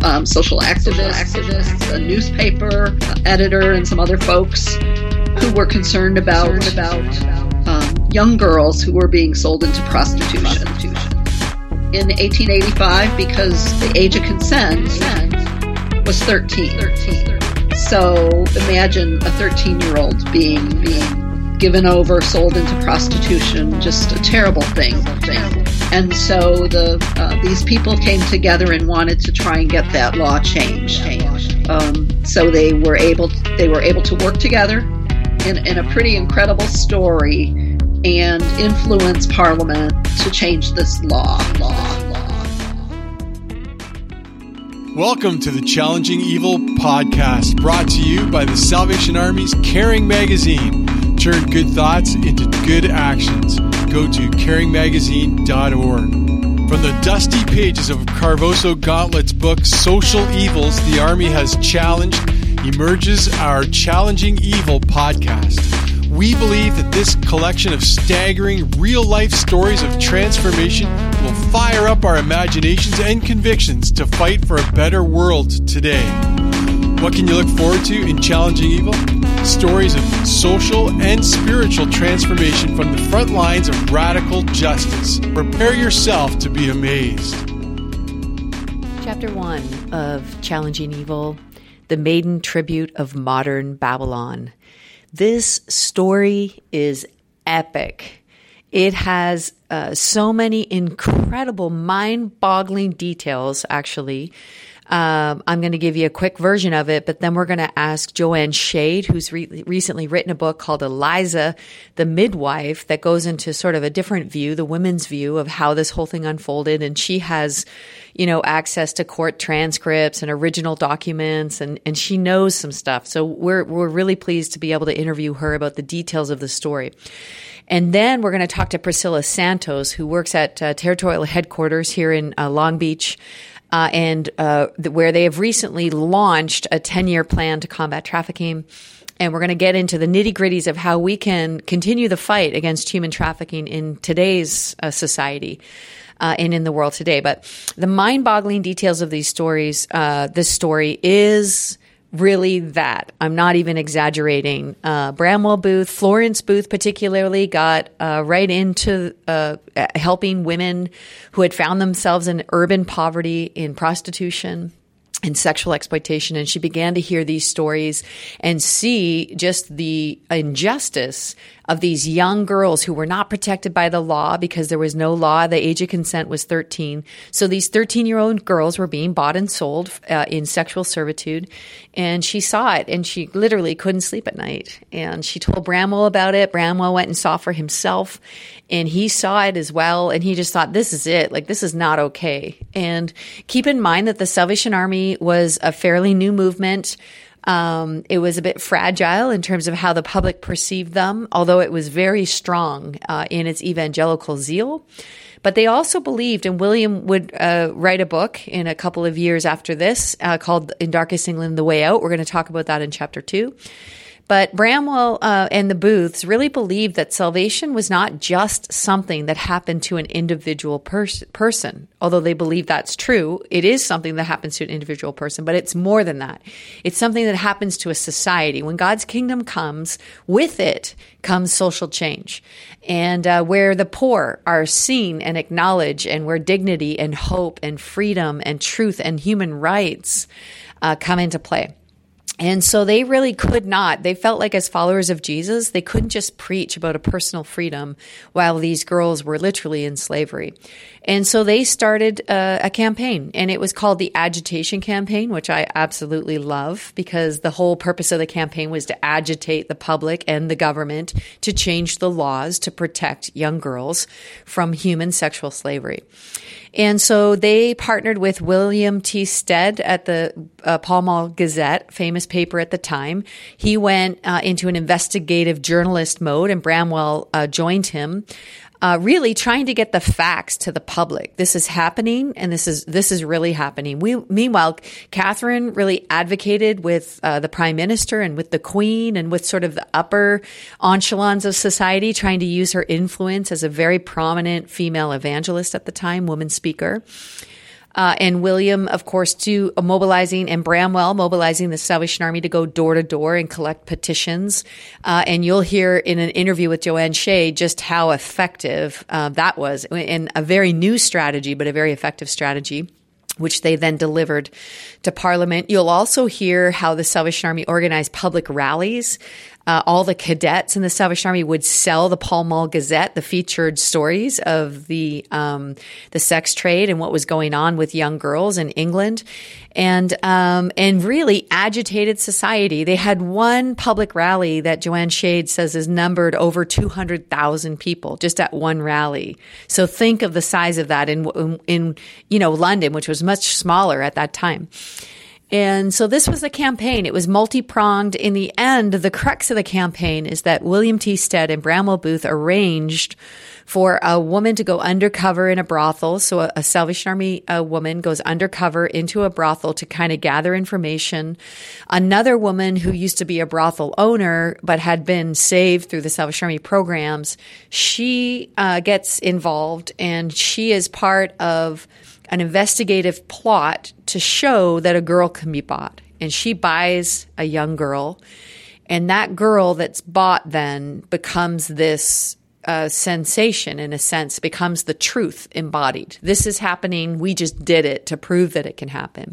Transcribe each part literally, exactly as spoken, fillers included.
um, social activists, activists, a newspaper editor, and some other folks who were concerned about, about um, young girls who were being sold into prostitution. In eighteen eighty-five, because the age of consent was thirteen. So imagine a thirteen-year-old being being given over, sold into prostitution, just a terrible thing. thing. And so the uh, these people came together and wanted to try and get that law changed. Um, so they were able to, they were able to work together in, in a pretty incredible story and influence Parliament to change this law. law, law. Welcome to the Challenging Evil podcast, brought to you by the Salvation Army's Caring Magazine. Turn good thoughts into good actions. Go to caring magazine dot org. From the dusty pages of Carvoso Gauntlet's book, Social Evils the Army Has Challenged, emerges our Challenging Evil podcast. We believe that this collection of staggering, real-life stories of transformation will fire up our imaginations and convictions to fight for a better world today. What can you look forward to in Challenging Evil? Stories of social and spiritual transformation from the front lines of radical justice. Prepare yourself to be amazed. Chapter one of Challenging Evil, The Maiden Tribute of Modern Babylon. This story is epic. It has uh, so many incredible, mind-boggling details, actually. Um, I'm going to give you a quick version of it, but then we're going to ask Joanne Shade, who's re- recently written a book called Eliza, the Midwife, that goes into sort of a different view, the women's view of how this whole thing unfolded. And she has, you know, access to court transcripts and original documents, and, and she knows some stuff. So we're, we're really pleased to be able to interview her about the details of the story. And then we're going to talk to Priscilla Santos, who works at uh, Territorial Headquarters here in uh, Long Beach, Uh, and uh, th- where they have recently launched a ten-year plan to combat trafficking. And we're going to get into the nitty-gritties of how we can continue the fight against human trafficking in today's uh, society uh, and in the world today. But the mind-boggling details of these stories, uh, this story is really that. I'm not even exaggerating. Uh, Bramwell Booth, Florence Booth particularly, got uh, right into uh, helping women who had found themselves in urban poverty, in prostitution and sexual exploitation. And she began to hear these stories and see just the injustice of these young girls who were not protected by the law because there was no law. The age of consent was thirteen. So these thirteen-year-old girls were being bought and sold uh, in sexual servitude. And she saw it, and she literally couldn't sleep at night. And she told Bramwell about it. Bramwell went and saw for himself, and he saw it as well. And he just thought, this is it. Like, this is not okay. And keep in mind that the Salvation Army was a fairly new movement. Um, it was a bit fragile in terms of how the public perceived them, although it was very strong uh, in its evangelical zeal. But they also believed, and William would uh, write a book in a couple of years after this uh, called In Darkest England, The Way Out. We're going to talk about that in chapter two. But Bramwell uh, and the Booths really believed that salvation was not just something that happened to an individual pers- person. Although they believe that's true, it is something that happens to an individual person, but it's more than that. It's something that happens to a society. When God's kingdom comes, with it comes social change. And uh, where the poor are seen and acknowledged, and where dignity and hope and freedom and truth and human rights uh, come into play. And so they really could not, they felt like as followers of Jesus, they couldn't just preach about a personal freedom while these girls were literally in slavery. And so they started uh, a campaign, and it was called the Agitation Campaign, which I absolutely love, because the whole purpose of the campaign was to agitate the public and the government to change the laws to protect young girls from human sexual slavery. And so they partnered with William T. Stead at the uh, Pall Mall Gazette, famous paper at the time. He went uh, into an investigative journalist mode, and Bramwell uh, joined him, uh, really trying to get the facts to the public. This is happening, and this is this is really happening. We, meanwhile, Catherine really advocated with uh, the Prime Minister and with the Queen and with sort of the upper echelons of society, trying to use her influence as a very prominent female evangelist at the time, woman speaker. Uh, and William, of course, to uh, mobilizing, and Bramwell mobilizing the Salvation Army to go door to door and collect petitions. Uh, and you'll hear in an interview with Joanne Shade just how effective uh, that was, and a very new strategy, but a very effective strategy, which they then delivered to Parliament. You'll also hear how the Salvation Army organized public rallies. Uh, all the cadets in the Salvation Army would sell the Pall Mall Gazette, the featured stories of the um, the sex trade and what was going on with young girls in England, and um, and really agitated society. They had one public rally that Joanne Shade says is numbered over two hundred thousand people just at one rally. So think of the size of that in, in in you know London, which was much smaller at that time. And so this was a campaign. It was multi-pronged. In the end, the crux of the campaign is that William T. Stead and Bramwell Booth arranged for a woman to go undercover in a brothel. So a, a Salvation Army a woman goes undercover into a brothel to kind of gather information. Another woman who used to be a brothel owner but had been saved through the Salvation Army programs, she uh, gets involved, and she is part of an investigative plot to show that a girl can be bought. And she buys a young girl, and that girl that's bought then becomes this uh, sensation, in a sense, becomes the truth embodied. This is happening. We just did it to prove that it can happen.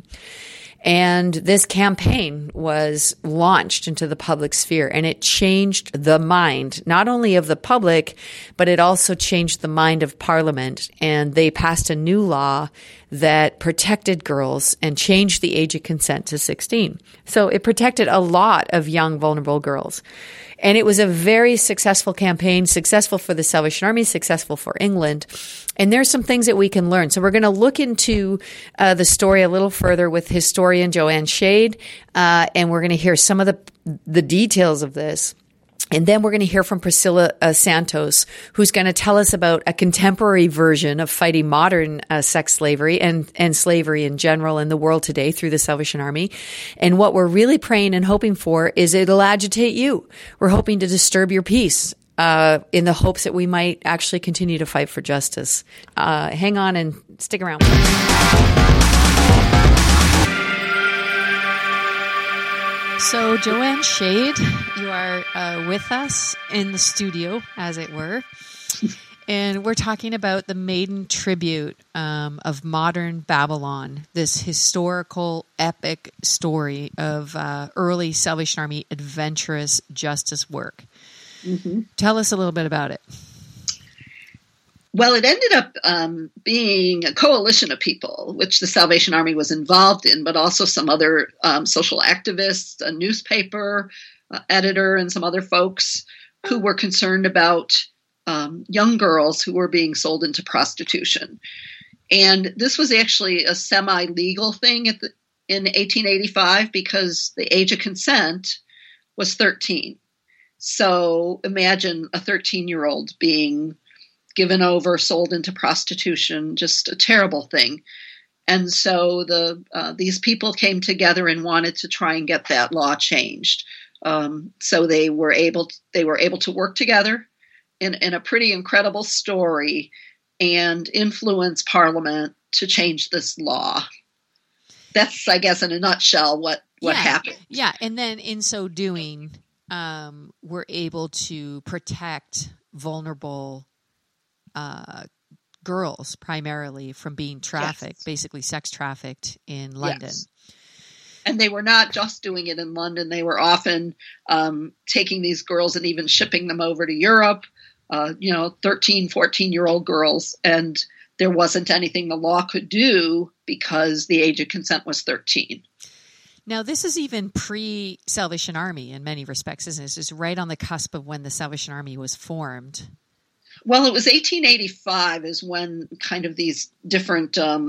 And this campaign was launched into the public sphere, and it changed the mind, not only of the public, but it also changed the mind of Parliament. And they passed a new law that protected girls and changed the age of consent to sixteen. So it protected a lot of young, vulnerable girls. And it was a very successful campaign, successful for the Salvation Army, successful for England. And there's some things that we can learn. So we're going to look into uh, the story a little further with historian Joanne Shade, uh, and we're going to hear some of the the details of this. And then we're going to hear from Priscilla uh, Santos, who's going to tell us about a contemporary version of fighting modern uh, sex slavery and, and slavery in general in the world today through the Salvation Army. And what we're really praying and hoping for is it'll agitate you. We're hoping to disturb your peace uh, in the hopes that we might actually continue to fight for justice. Uh, hang on and stick around. So, Joanne Shade, you are uh, with us in the studio, as it were, and we're talking about the maiden tribute um, of modern Babylon, this historical, epic story of uh, early Salvation Army adventurous justice work. Mm-hmm. Tell us a little bit about it. Well, it ended up um, being a coalition of people, which the Salvation Army was involved in, but also some other um, social activists, a newspaper uh, editor, and some other folks who were concerned about um, young girls who were being sold into prostitution. And this was actually a semi-legal thing at the, in eighteen eighty-five because the age of consent was thirteen. So imagine a thirteen-year-old being given over, sold into prostitution, just a terrible thing. And so the uh, these people came together and wanted to try and get that law changed. Um, so they were able to, they were able to work together in, in a pretty incredible story and influence Parliament to change this law. That's, I guess, in a nutshell, what, what yeah, happened. Yeah, and then in so doing, um, we're able to protect vulnerable Uh, girls primarily from being trafficked, yes. basically sex trafficked in London. Yes. And they were not just doing it in London. They were often um, taking these girls and even shipping them over to Europe, uh, you know, thirteen, fourteen-year-old girls. And there wasn't anything the law could do because the age of consent was thirteen. Now, this is even pre-Salvation Army in many respects, isn't it? This is right on the cusp of when the Salvation Army was formed. Well, it was eighteen eighty-five is when kind of these different um,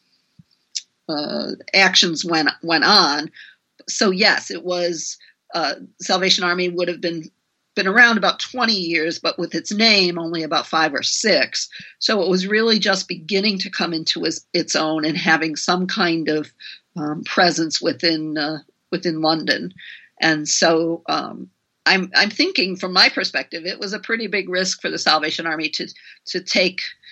uh, actions went went on. So yes, it was uh, Salvation Army would have been been around about twenty years, but with its name only about five or six. So it was really just beginning to come into its, its own and having some kind of um, presence within uh, within London. And so um, I'm I'm thinking from my perspective, it was a pretty big risk for the Salvation Army to to take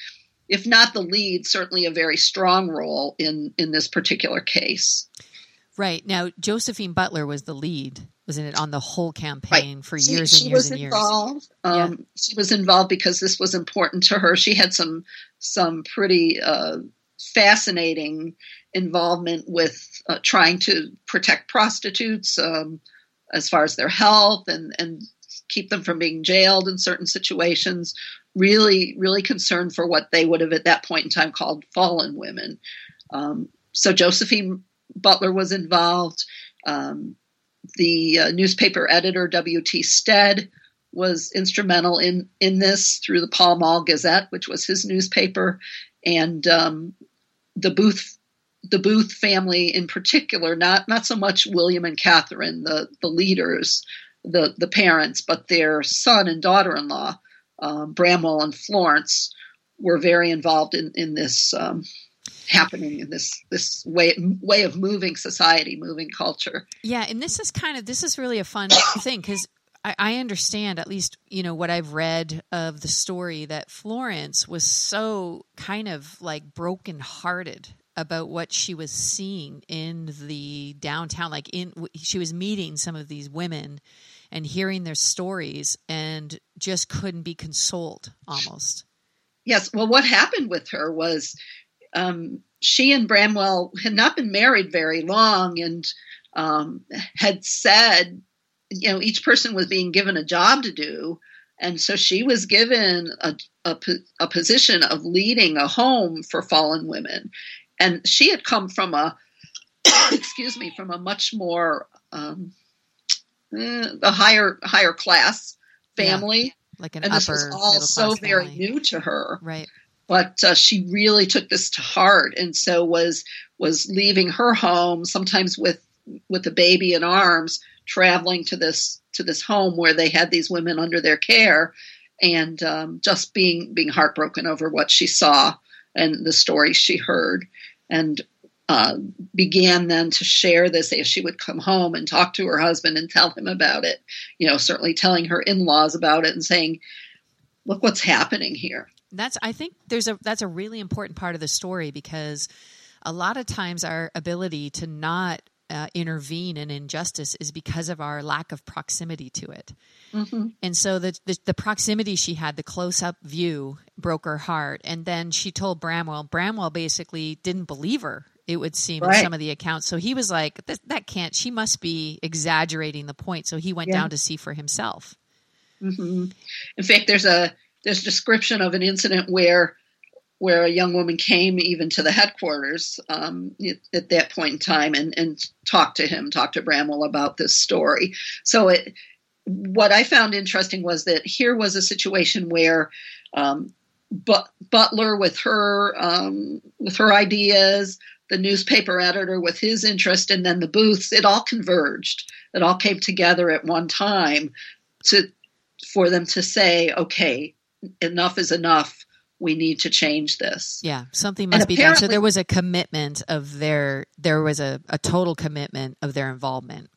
if not the lead, certainly a very strong role in, in this particular case. Right. Now, Josephine Butler was the lead, wasn't it, on the whole campaign right. for she, years she and years was and years. Involved. Um, yeah. She was involved because this was important to her. She had some some pretty uh, fascinating involvement with uh, trying to protect prostitutes um, as far as their health and, and keep them from being jailed in certain situations. Really, really concerned for what they would have at that point in time called fallen women. Um, so Josephine Butler was involved. Um, the uh, newspaper editor, W T Stead, was instrumental in, in this through the Pall Mall Gazette, which was his newspaper. And um, the Booth the Booth family in particular, not not so much William and Catherine, the, the leaders, the, the parents, but their son and daughter-in-law, um, Bramwell and Florence, were very involved in, in this um, happening in this this way way of moving society, moving culture. Yeah, and this is kind of this is really a fun thing because I, I understand, at least you know what I've read of the story, that Florence was so kind of like brokenhearted about what she was seeing in the downtown. Like in she was meeting some of these women and hearing their stories, and just couldn't be consoled almost. Yes. Well, what happened with her was. Um, she and Bramwell had not been married very long and um, had said, you know, each person was being given a job to do. And so she was given a, a, a position of leading a home for fallen women. And she had come from a, excuse me, from a much more, um, eh, a higher, higher class family. Yeah, like an and upper this was all so family. very new to her. Right. But uh, she really took this to heart, and so was was leaving her home, sometimes with with a baby in arms, traveling to this to this home where they had these women under their care, and um, just being being heartbroken over what she saw and the stories she heard, and uh, began then to share this as she would come home and talk to her husband and tell him about it. You know, certainly telling her in-laws about it and saying, "Look what's happening here." That's, I think there's a, that's a really important part of the story, because a lot of times our ability to not uh, intervene in injustice is because of our lack of proximity to it. Mm-hmm. And so the, the the proximity she had, the close-up view, broke her heart. And then she told Bramwell. Bramwell basically didn't believe her, it would seem, right, in some of the accounts. So he was like, that, that can't, she must be exaggerating the point. So he went yeah. down to see for himself. Mm-hmm. In fact, there's a There's a description of an incident where where a young woman came even to the headquarters um, at that point in time and, and talked to him, talked to Bramwell about this story. So it, what I found interesting was that here was a situation where um, but, Butler with her um, with her ideas, the newspaper editor with his interest, and then the Booths, it all converged. It all came together at one time to for them to say, okay, enough is enough. We need to change this. Yeah, something must be done. So there was a commitment of their, there was a, a total commitment of their involvement.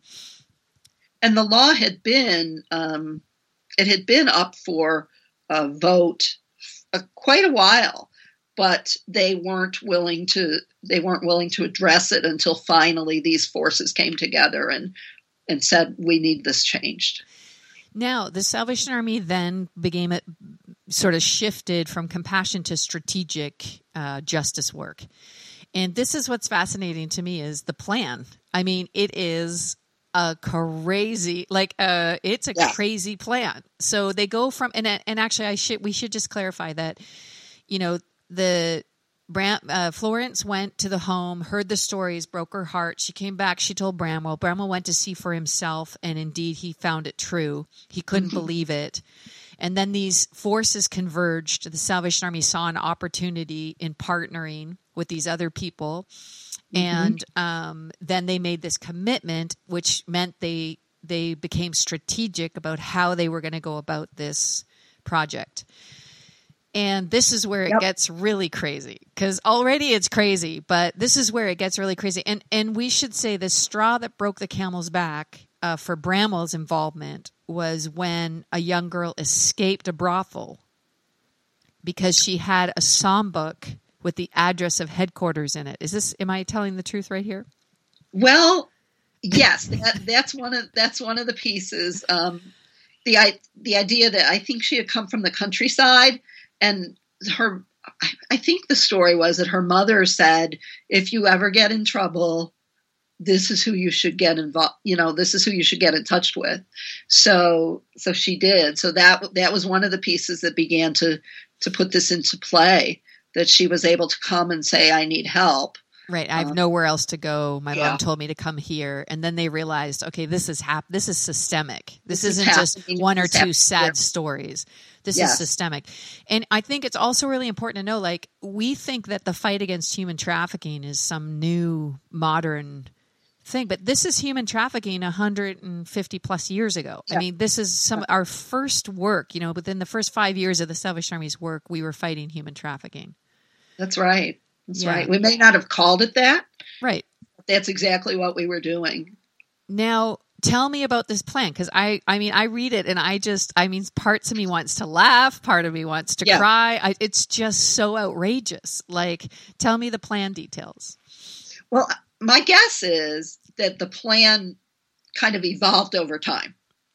And the law had been, um, it had been up for a vote uh, quite a while, but they weren't willing to, they weren't willing to address it until finally these forces came together and, and said, we need this changed. Now, the Salvation Army then became it sort of shifted from compassion to strategic uh, justice work. And this is what's fascinating to me is the plan. I mean, it is a crazy, like, uh, it's a yeah. crazy plan. So they go from, and and actually, I should we should just clarify that, you know, the Bram, uh, Florence went to the home, heard the stories, broke her heart. She came back. She told Bramwell. Bramwell went to see for himself, and indeed, he found it true. He couldn't believe it. And then these forces converged. The Salvation Army saw an opportunity in partnering with these other people, mm-hmm. and um, then they made this commitment, which meant they they became strategic about how they were going to go about this project. And this is where it yep. gets really crazy, because already it's crazy, but this is where it gets really crazy. And and we should say the straw that broke the camel's back uh, for Bramwell's involvement was when a young girl escaped a brothel because she had a psalm book with the address of headquarters in it. Is this, am I telling the truth right here? Well, yes, that, that's one of that's one of the pieces. Um, the I, the idea that I think she had come from the countryside, and her, I think the story was that her mother said, if you ever get in trouble, this is who you should get involved, you know, this is who you should get in touch with. So, so she did. So that, that was one of the pieces that began to, to put this into play, that she was able to come and say, I need help. Right. I have um, nowhere else to go. My yeah. mom told me to come here. And then they realized, okay, this is hap- this is systemic. This, This is isn't just happening. one or It's two happening. sad stories. This Yes. is systemic. And I think it's also really important to know, like, we think that the fight against human trafficking is some new modern thing, but this is human trafficking one hundred fifty plus years ago. Yeah. I mean, this is some our first work, you know, within the first five years of the Salvation Army's work, we were fighting human trafficking. That's right. That's Yeah. right. We may not have called it that. Right. But that's exactly what we were doing. Now, tell me about this plan, because I, I mean, I read it and I just, I mean, parts of me wants to laugh, part of me wants to Yeah. cry. I, it's just so outrageous. Like, tell me the plan details. Well, my guess is that the plan kind of evolved over time.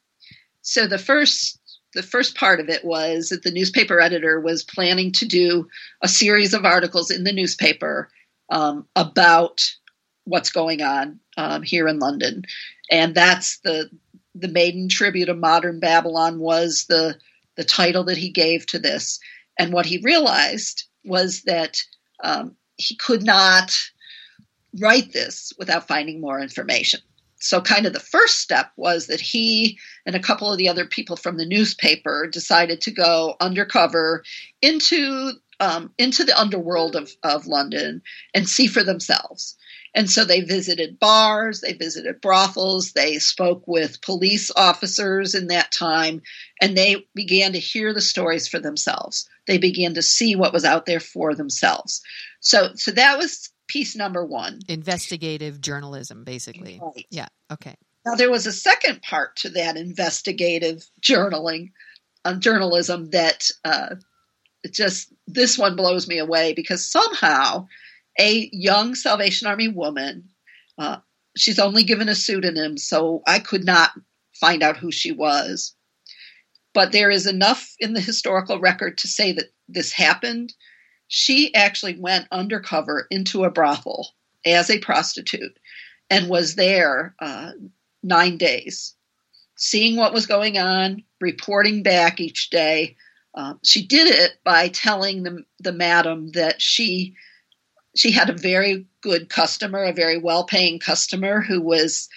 So the first the first part of it was that the newspaper editor was planning to do a series of articles in the newspaper um, about what's going on um, here in London. And that's the the Maiden Tribute of Modern Babylon was the the title that he gave to this. And what he realized was that um, he could not write this without finding more information. So kind of the first step was that he and a couple of the other people from the newspaper decided to go undercover into um, into the underworld of, of London and see for themselves. And so they visited bars, they visited brothels, they spoke with police officers in that time, and they began to hear the stories for themselves. They began to see what was out there for themselves. So, so that was piece number one. Investigative journalism, basically. Right. Yeah. Okay. Now, there was a second part to that investigative journaling, uh, journalism that uh, it just, this one blows me away, because somehow a young Salvation Army woman, uh, she's only given a pseudonym, so I could not find out who she was. But there is enough in the historical record to say that this happened. She actually went undercover into a brothel as a prostitute and was there uh, nine days, seeing what was going on, reporting back each day. Uh, she did it by telling the, the madam that she she had a very good customer, a very well-paying customer who was,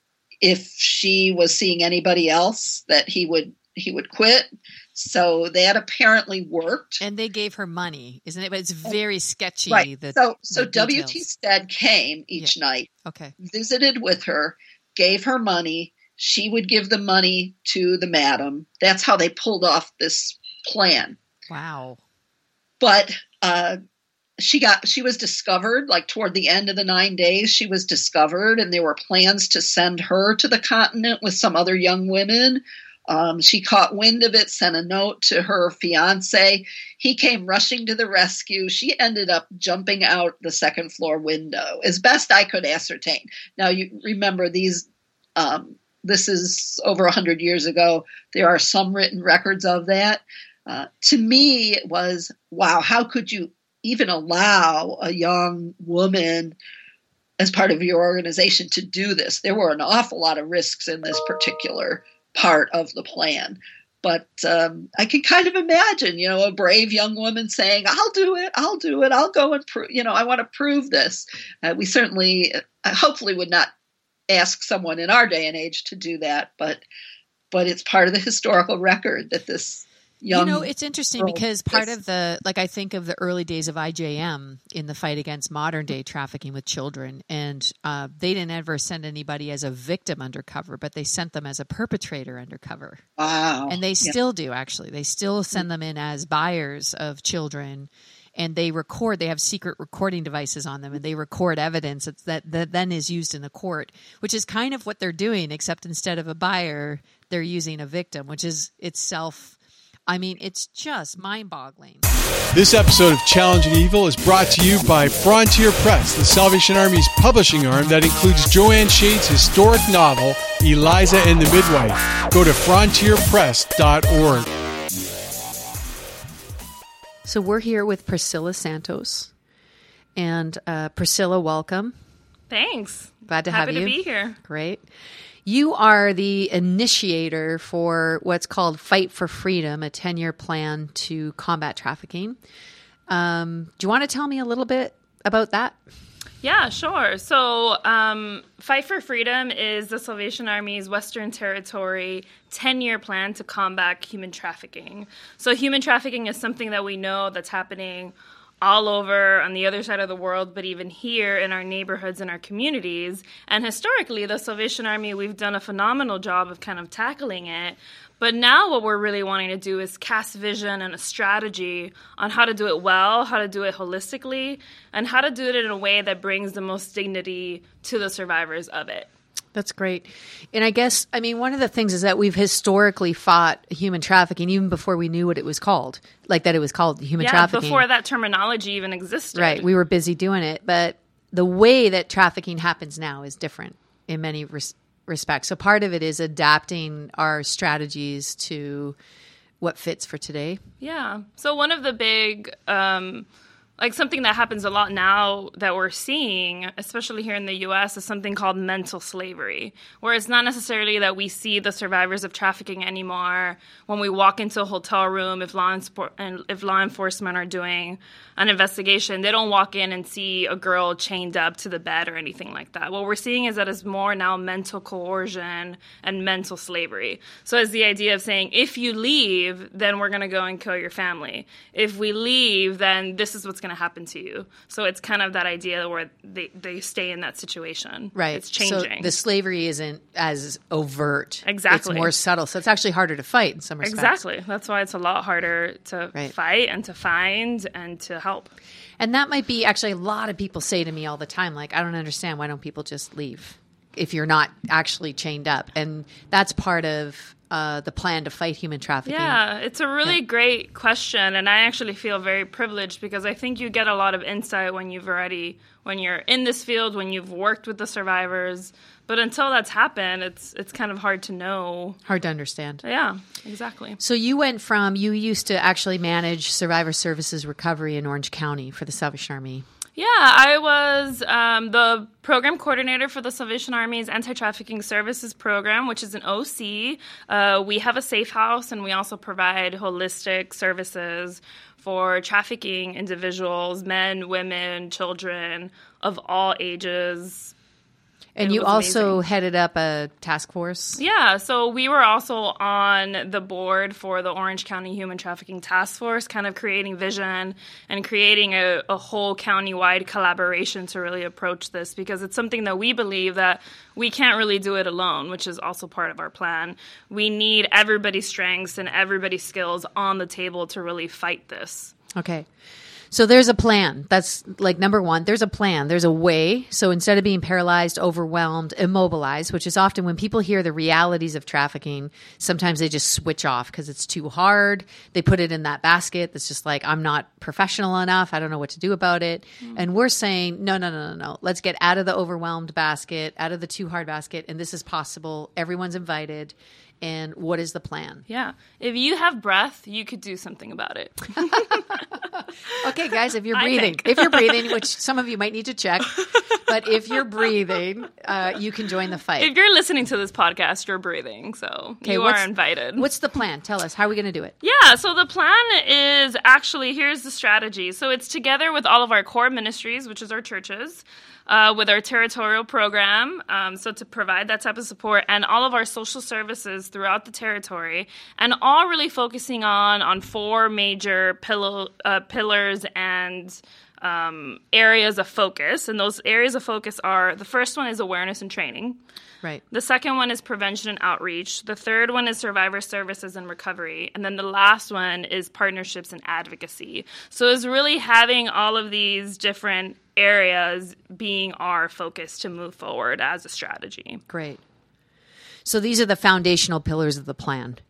if she was seeing anybody else, that he would he would quit. So that apparently worked. And they gave her money, isn't it? But it's very sketchy. Right. The, so so the W T details. Stead came each Yeah. night, Okay. visited with her, gave her money. She would give the money to the madam. That's how they pulled off this plan. Wow. But uh, she got she was discovered, like toward the end of the nine days, she was discovered, and there were plans to send her to the continent with some other young women. Um, she caught wind of it, sent a note to her fiance. He came rushing to the rescue. She ended up jumping out the second floor window, as best I could ascertain. Now, you remember these, um, this is over one hundred years ago. There are some written records of that. Uh, to me, it was, wow, how could you even allow a young woman as part of your organization to do this? There were an awful lot of risks in this particular part of the plan. But um, I can kind of imagine, you know, a brave young woman saying, I'll do it, I'll do it, I'll go and prove, you know, I want to prove this. Uh, we certainly, uh, hopefully would not ask someone in our day and age to do that, but but it's part of the historical record that this young... You know, it's interesting girl because part is- of the, like, I think of the early days of I J M in the fight against modern day trafficking with children. And uh, they didn't ever send anybody as a victim undercover, but they sent them as a perpetrator undercover. Wow. And they Yeah. still do, actually. They still send them in as buyers of children. And they record, they have secret recording devices on them, and they record evidence that, that, that then is used in the court, which is kind of what they're doing, except instead of a buyer, they're using a victim, which is itself I mean, it's just mind-boggling. This episode of Challenging Evil is brought to you by Frontier Press, the Salvation Army's publishing arm that includes Joanne Shade's historic novel, Eliza and the Midwife. Go to frontier press dot org. So we're here with Priscilla Santos. And uh, Priscilla, welcome. Thanks. Glad to Happy have you. to be here. Great. You are the initiator for what's called Fight for Freedom, a ten-year plan to combat trafficking. Um, do you want to tell me a little bit about that? Yeah, sure. So um, Fight for Freedom is the Salvation Army's Western Territory ten-year plan to combat human trafficking. So human trafficking is something that we know that's happening all over on the other side of the world, but even here in our neighborhoods and our communities. And historically, the Salvation Army, we've done a phenomenal job of kind of tackling it. But now what we're really wanting to do is cast vision and a strategy on how to do it well, how to do it holistically, and how to do it in a way that brings the most dignity to the survivors of it. That's great. And I guess, I mean, one of the things is that we've historically fought human trafficking even before we knew what it was called, like that it was called human yeah, trafficking. Before that terminology even existed. Right. We were busy doing it. But the way that trafficking happens now is different in many res- respects. So part of it is adapting our strategies to what fits for today. Yeah. So one of the big... Um, Like something that happens a lot now that we're seeing, especially here in the U S, is something called mental slavery, where it's not necessarily that we see the survivors of trafficking anymore when we walk into a hotel room. If law, and if law enforcement are doing an investigation, they don't walk in and see a girl chained up to the bed or anything like that. What we're seeing is that it's more now mental coercion and mental slavery. So it's the idea of saying, if you leave, then we're going to go and kill your family. If we leave, then this is what's going to happen to you. So it's kind of that idea where they, they stay in that situation. Right. It's changing. So the slavery isn't as overt. Exactly. It's more subtle. So it's actually harder to fight in some respects. Exactly. That's why it's a lot harder to right. fight and to find and to help. And that might be actually a lot of people say to me all the time, like, I don't understand. Why don't people just leave if you're not actually chained up? And that's part of Uh, the plan to fight human trafficking. Yeah, it's a really yeah. great question, and I actually feel very privileged because I think you get a lot of insight when you've already, when you're in this field, when you've worked with the survivors. But until that's happened, it's it's kind of hard to know. Hard to understand. Yeah, exactly. So you went from, you used to actually manage survivor services recovery in Orange County for the Salvation Army. Yeah, I was um, the program coordinator for the Salvation Army's Anti-Trafficking Services Program, which is an O C. Uh, we have a safe house, and we also provide holistic services for trafficking individuals, men, women, children of all ages. And it you also amazing. headed up a task force? Yeah, so we were also on the board for the Orange County Human Trafficking Task Force, kind of creating vision and creating a, a whole county-wide collaboration to really approach this, because it's something that we believe that we can't really do it alone, which is also part of our plan. We need everybody's strengths and everybody's skills on the table to really fight this. Okay. So there's a plan. That's like number one. There's a plan. There's a way. So instead of being paralyzed, overwhelmed, immobilized, which is often when people hear the realities of trafficking, sometimes they just switch off because it's too hard. They put it in that basket that's just like, I'm not professional enough. I don't know what to do about it. Mm. And we're saying, no, no, no, no, no. Let's get out of the overwhelmed basket, out of the too hard basket. And this is possible. Everyone's invited. And what is the plan? Yeah. If you have breath, you could do something about it. Okay, guys, if you're breathing, if you're breathing, which some of you might need to check, but if you're breathing, uh, you can join the fight. If you're listening to this podcast, you're breathing, so okay, you are invited. What's the plan? Tell us. How are we going to do it? Yeah, so the plan is actually, here's the strategy. So it's together with all of our core ministries, which is our churches, Uh, with our territorial program, um, so to provide that type of support, and all of our social services throughout the territory, and all really focusing on on four major pillow, uh, pillars and um, areas of focus. And those areas of focus are, the first one is awareness and training. Right. The second one is prevention and outreach. The third one is survivor services and recovery. And then the last one is partnerships and advocacy. So it's really having all of these different areas being our focus to move forward as a strategy. Great. So these are the foundational pillars of the plan.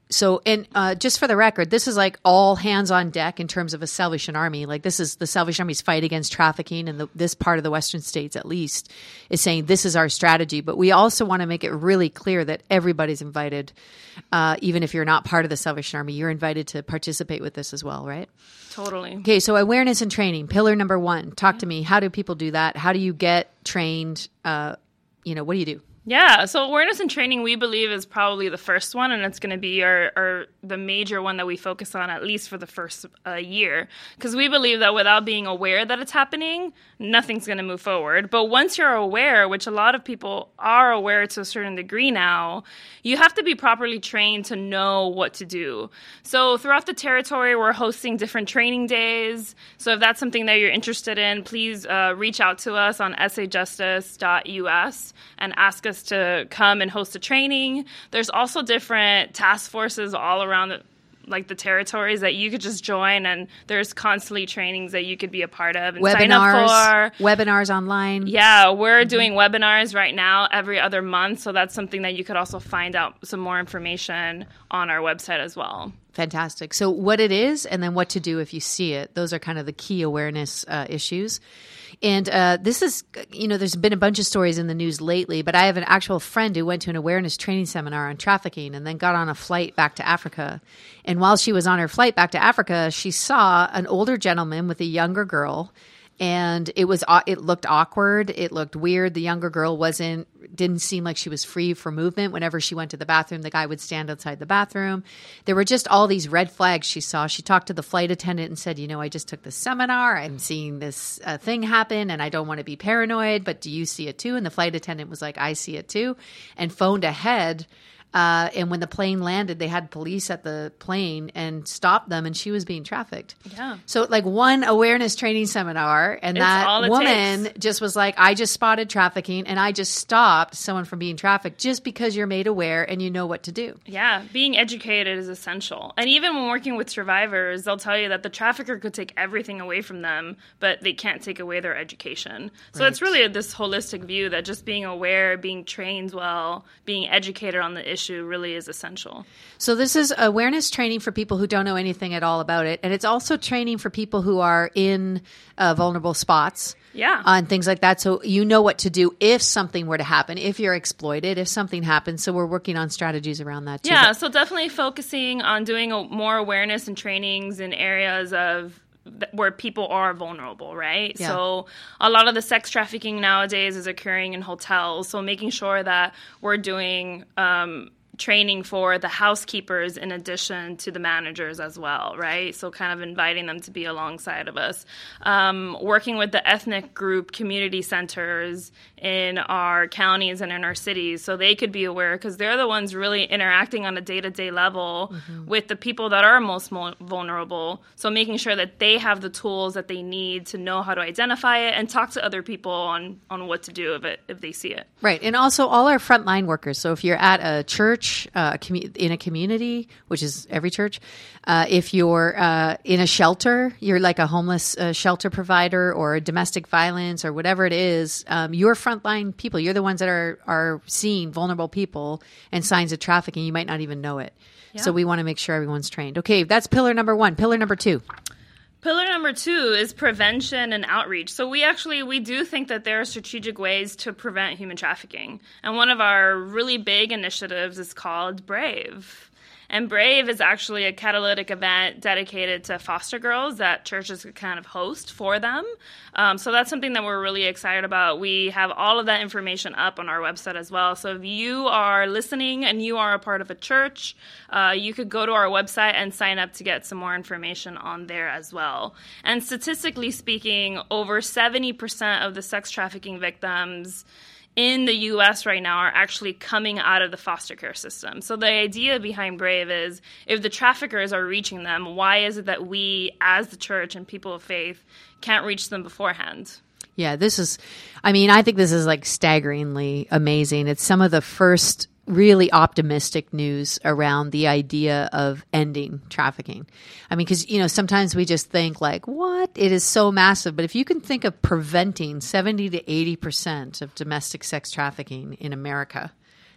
So, and uh, just for the record, this is like all hands on deck in terms of a Salvation Army. Like this is the Salvation Army's fight against trafficking, and the, this part of the Western states, at least, is saying this is our strategy. But we also want to make it really clear that everybody's invited, uh, even if you're not part of the Salvation Army, you're invited to participate with this as well, right? Totally. Okay, so awareness and training, pillar number one. Talk to me. How do people do that? How do you get trained? Uh, you know, what do you do? Yeah, so awareness and training, we believe, is probably the first one, and it's going to be our, our the major one that we focus on, at least for the first uh, year, because we believe that without being aware that it's happening, nothing's going to move forward. But once you're aware, which a lot of people are aware to a certain degree now, you have to be properly trained to know what to do. So throughout the territory, we're hosting different training days. So if that's something that you're interested in, please uh, reach out to us on s a justice dot u s and ask us to come and host a training. There's also different task forces all around the, like the territories that you could just join, and there's constantly trainings that you could be a part of and webinars, sign up for. Webinars online. Yeah, we're mm-hmm. doing webinars right now every other month, so that's something that you could also find out some more information on our website as well. Fantastic. So what it is and then what to do if you see it. Those are kind of the key awareness uh, issues. And uh, this is, you know, there's been a bunch of stories in the news lately, but I have an actual friend who went to an awareness training seminar on trafficking and then got on a flight back to Africa. And while she was on her flight back to Africa, she saw an older gentleman with a younger girl. And it was, it looked awkward. It looked weird. The younger girl wasn't, didn't seem like she was free for movement. Whenever she went to the bathroom, the guy would stand outside the bathroom. There were just all these red flags she saw. She talked to the flight attendant and said, you know, I just took this seminar. I'm seeing this uh, thing happen and I don't want to be paranoid, but do you see it too? And the flight attendant was like, I see it too, and phoned ahead. Uh, and when the plane landed, they had police at the plane and stopped them, and she was being trafficked. Yeah. So like one awareness training seminar, and It's all that it woman takes. just was like, I just spotted trafficking, and I just stopped someone from being trafficked just because you're made aware and you know what to do. Yeah, being educated is essential. And even when working with survivors, they'll tell you that the trafficker could take everything away from them, but they can't take away their education. So Right. it's really this holistic view that just being aware, being trained well, being educated on the issue really is essential. So this is awareness training for people who don't know anything at all about it. And it's also training for people who are in uh, vulnerable spots. Yeah. Uh, and things like that. So you know what to do if something were to happen, if you're exploited, if something happens. So we're working on strategies around that too. Yeah, so definitely focusing on doing a, more awareness and trainings in areas of th- where people are vulnerable, right? Yeah. So a lot of the sex trafficking nowadays is occurring in hotels. So making sure that we're doing um, training for the housekeepers in addition to the managers as well, right? So kind of inviting them to be alongside of us. Um, working with the ethnic group community centers in our counties and in our cities so they could be aware, because they're the ones really interacting on a day-to-day level mm-hmm. with the people that are most mo- vulnerable. So making sure that they have the tools that they need to know how to identify it and talk to other people on, on what to do if, it, if they see it. Right. And also all our frontline workers. So if you're at a church, uh, commu- in a community, which is every church, uh, if you're uh, in a shelter, you're like a homeless uh, shelter provider or domestic violence or whatever it is, um, you're frontline people. You're the ones that are, are seeing vulnerable people and signs of trafficking. You might not even know it. Yeah. So we want to make sure everyone's trained. Okay, that's pillar number one. Pillar number two. Pillar number two is prevention and outreach. So we actually, we do think that there are strategic ways to prevent human trafficking. And one of our really big initiatives is called BRAVE. And BRAVE is actually a catalytic event dedicated to foster girls that churches could kind of host for them. Um, so that's something that we're really excited about. We have all of that information up on our website as well. So if you are listening and you are a part of a church, uh, you could go to our website and sign up to get some more information on there as well. And statistically speaking, over seventy percent of the sex trafficking victims in the U S right now are actually coming out of the foster care system. So the idea behind BRAVE is if the traffickers are reaching them, why is it that we as the church and people of faith can't reach them beforehand? Yeah, this is, I mean, I think this is like staggeringly amazing. It's some of the first really optimistic news around the idea of ending trafficking. I mean, because, you know, sometimes we just think like, what? It is so massive. But if you can think of preventing seventy to eighty percent of domestic sex trafficking in America,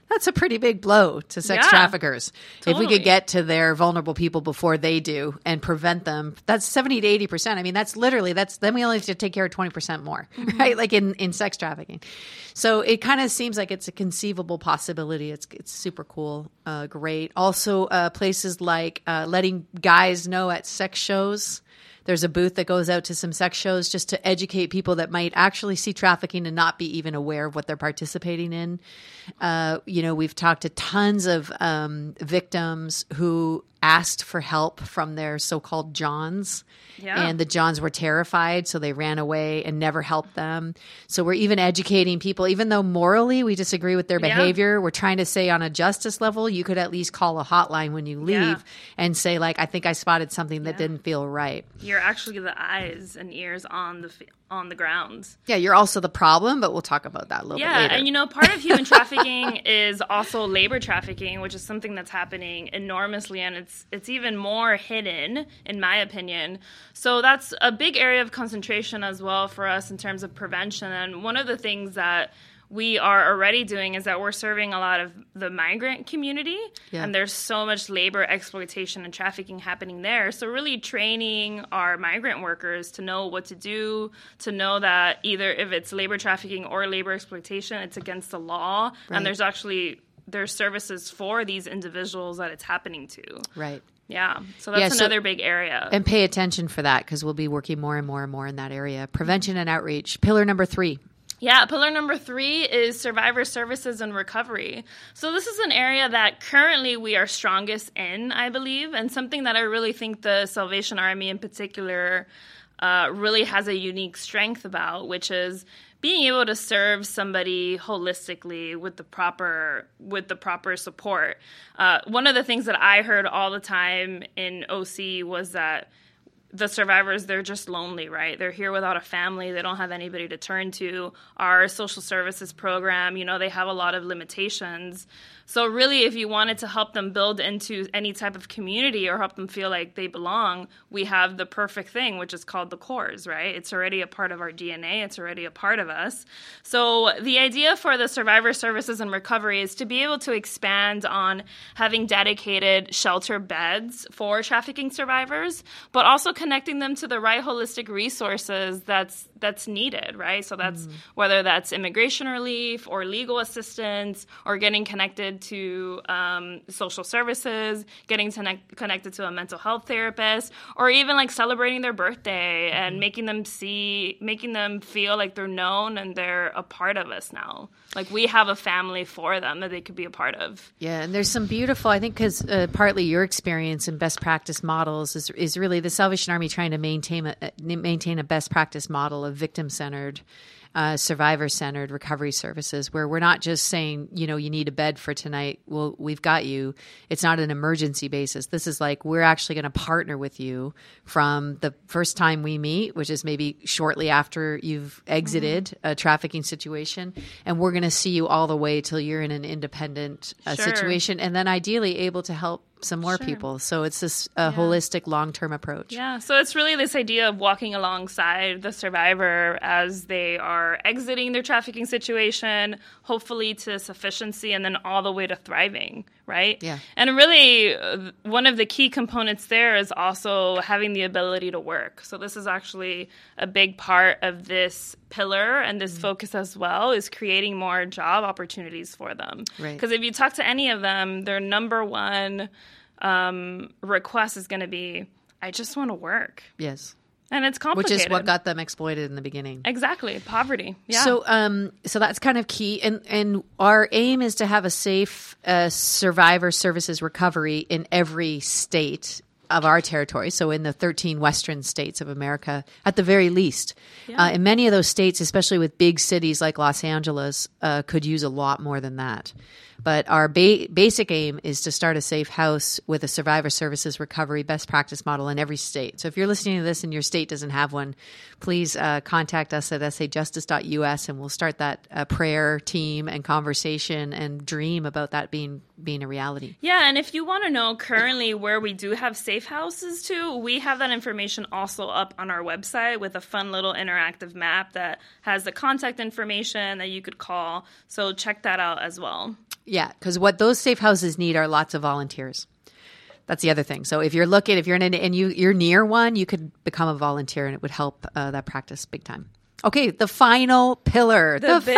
That's a pretty big blow to sex Yeah, traffickers. totally. If we could get to their vulnerable people before they do and prevent them, that's seventy to eighty percent. I mean, that's literally, that's, then we only have to take care of twenty percent more, mm-hmm. right? Like in, in sex trafficking. So it kind of seems like it's a conceivable possibility. It's, it's super cool. Uh, great. Also, uh, places like, uh, letting guys know at sex shows. There's a booth that goes out to some sex shows just to educate people that might actually see trafficking and not be even aware of what they're participating in. Uh, you know, we've talked to tons of um, victims who asked for help from their so-called Johns. Yeah. And the Johns were terrified, so they ran away and never helped them. So we're even educating people, even though morally we disagree with their Yeah. behavior. We're trying to say on a justice level, you could at least call a hotline when you leave Yeah. and say, like, I think I spotted something that Yeah. didn't feel right. You're actually the eyes and ears on the f- on the ground. Yeah, you're also the problem, but we'll talk about that a little Yeah, bit later. and you know, part of human trafficking is also labor trafficking, which is something that's happening enormously, and it's it's even more hidden, in my opinion. So that's a big area of concentration as well for us in terms of prevention. And one of the things that we are already doing is that we're serving a lot of the migrant community, Yeah. and there's so much labor exploitation and trafficking happening there. So really training our migrant workers to know what to do, to know that either if it's labor trafficking or labor exploitation, it's against the law, Right. and there's actually there's services for these individuals that it's happening to. Right. Yeah, so that's Yeah, so- another big area. And pay attention for that because we'll be working more and more and more in that area. Prevention and outreach. Pillar number three. Yeah, pillar number three is survivor services and recovery. So this is an area that currently we are strongest in, I believe, and something that I really think the Salvation Army in particular uh, really has a unique strength about, which is being able to serve somebody holistically with the proper with the proper support. Uh, one of the things that I heard all the time in O C was that the survivors, they're just lonely, right? They're here without a family. They don't have anybody to turn to. Our social services program, you know, they have a lot of limitations. So really, if you wanted to help them build into any type of community or help them feel like they belong, we have the perfect thing, which is called the CORES, right? It's already a part of our D N A. It's already a part of us. So the idea for the survivor services and recovery is to be able to expand on having dedicated shelter beds for trafficking survivors, but also connecting them to the right holistic resources that's that's needed, right? So that's mm. whether that's immigration relief or legal assistance or getting connected to um, social services, getting connect- connected to a mental health therapist, or even like celebrating their birthday and mm. making them see, making them feel like they're known and they're a part of us now. Like we have a family for them that they could be a part of. Yeah, and there's some beautiful, I think, because uh, partly your experience in best practice models is is really the Salvation Army trying to maintain a, maintain a best practice model of victim-centered, uh, survivor-centered recovery services, where we're not just saying, you know, you need a bed for tonight. Well, we've got you. It's not an emergency basis. This is like, we're actually going to partner with you from the first time we meet, which is maybe shortly after you've exited mm-hmm. a trafficking situation. And we're going to see you all the way till you're in an independent uh, sure. situation. And then ideally able to help some more sure. people. So it's this uh, yeah. holistic long-term approach. Yeah. So it's really this idea of walking alongside the survivor as they are exiting their trafficking situation, hopefully to sufficiency, and then all the way to thriving, right? Yeah. And really, uh, one of the key components there is also having the ability to work. So this is actually a big part of this pillar and this mm-hmm. focus as well, is creating more job opportunities for them. Right. Because if you talk to any of them, their number one um, request is going to be, I just want to work. Yes. And it's complicated. Which is what got them exploited in the beginning. Exactly. Poverty. Yeah. So um, so that's kind of key. And, and our aim is to have a safe uh, survivor services recovery in every state of our territory. So in the thirteen western states of America, at the very least. Yeah. Uh, and many of those states, especially with big cities like Los Angeles, uh, could use a lot more than that. But our ba- basic aim is to start a safe house with a survivor services recovery best practice model in every state. So if you're listening to this and your state doesn't have one, please uh, contact us at s a justice dot u s and we'll start that uh, prayer team and conversation and dream about that being being a reality. Yeah, and if you want to know currently where we do have safe houses too, we have that information also up on our website with a fun little interactive map that has the contact information that you could call. So check that out as well. Yeah, because what those safe houses need are lots of volunteers. That's the other thing. So if you're looking, if you're in an, and you, you're near one, you could become a volunteer and it would help uh, that practice big time. Okay, the final pillar. The, the big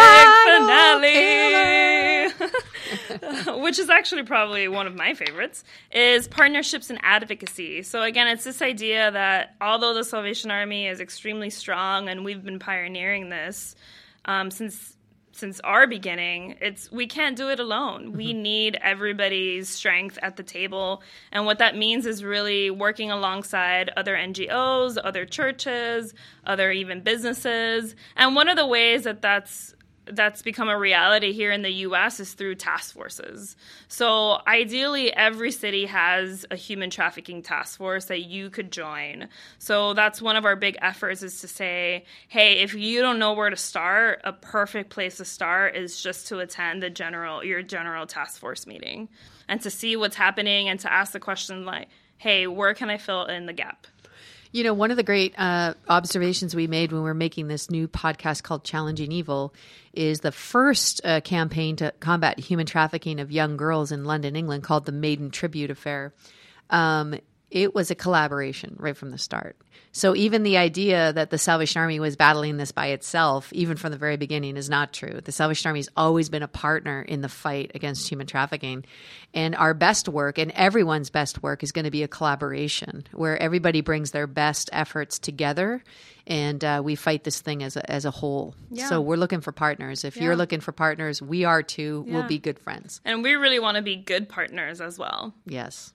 finale, which is actually probably one of my favorites, is partnerships and advocacy. So again, it's this idea that although the Salvation Army is extremely strong and we've been pioneering this um, since since our beginning, it's we can't do it alone. Mm-hmm. We need everybody's strength at the table. And what that means is really working alongside other N G Os, other churches, other even businesses. And one of the ways that that's that's become a reality here in the U S is through task forces. So ideally, every city has a human trafficking task force that you could join. So that's one of our big efforts, is to say, hey, if you don't know where to start, a perfect place to start is just to attend the general your general task force meeting and to see what's happening and to ask the question like, hey, where can I fill in the gap? You know, one of the great uh, observations we made when we were making this new podcast called Challenging Evil is the first uh, campaign to combat human trafficking of young girls in London, England, called the Maiden Tribute Affair. Um, it was a collaboration right from the start. So even the idea that the Salvation Army was battling this by itself, even from the very beginning, is not true. The Salvation Army has always been a partner in the fight against human trafficking. And our best work, and everyone's best work, is going to be a collaboration where everybody brings their best efforts together and uh, we fight this thing as a, as a whole. Yeah. So we're looking for partners. If yeah. you're looking for partners, we are too. Yeah. We'll be good friends. And we really want to be good partners as well. Yes.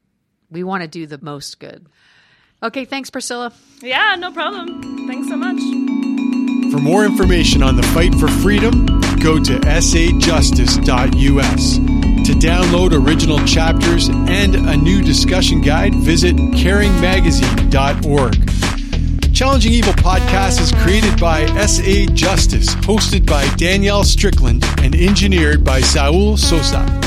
We want to do the most good. Okay, thanks, Priscilla. Yeah, no problem. Thanks so much. For more information on the fight for freedom, go to s a justice dot u s. To download original chapters and a new discussion guide, visit caring magazine dot org. Challenging Evil podcast is created by S A Justice, hosted by Danielle Strickland, and engineered by Saul Sosa.